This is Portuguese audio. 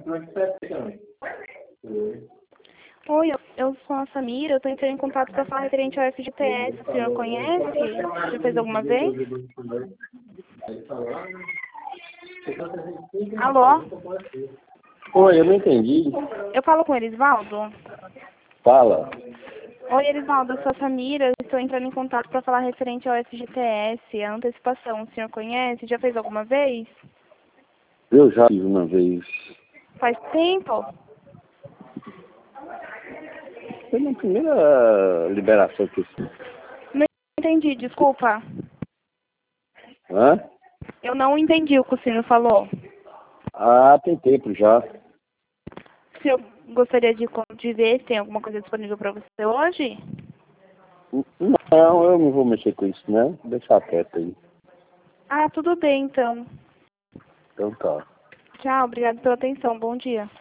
Oi, eu sou a Samira, eu estou entrando em contato para falar referente ao FGTS. O senhor conhece? Já fez alguma vez? Alô? Oi, eu não entendi. Eu falo com o Erisvaldo? Fala. Oi, Erisvaldo, eu sou a Samira, estou entrando em contato para falar referente ao FGTS, a antecipação. O senhor conhece? Já fez alguma vez? Eu já fiz uma vez. Faz tempo? Foi na primeira liberação que eu fiz. Não entendi, desculpa. Hã? Eu não entendi o que o senhor falou. Ah, tem tempo já. O senhor gostaria de ver se tem alguma coisa disponível para você hoje? Não, eu não vou mexer com isso, né? Deixa quieto aí. Ah, tudo bem, então. Então tá. Tchau, obrigado pela atenção. Bom dia.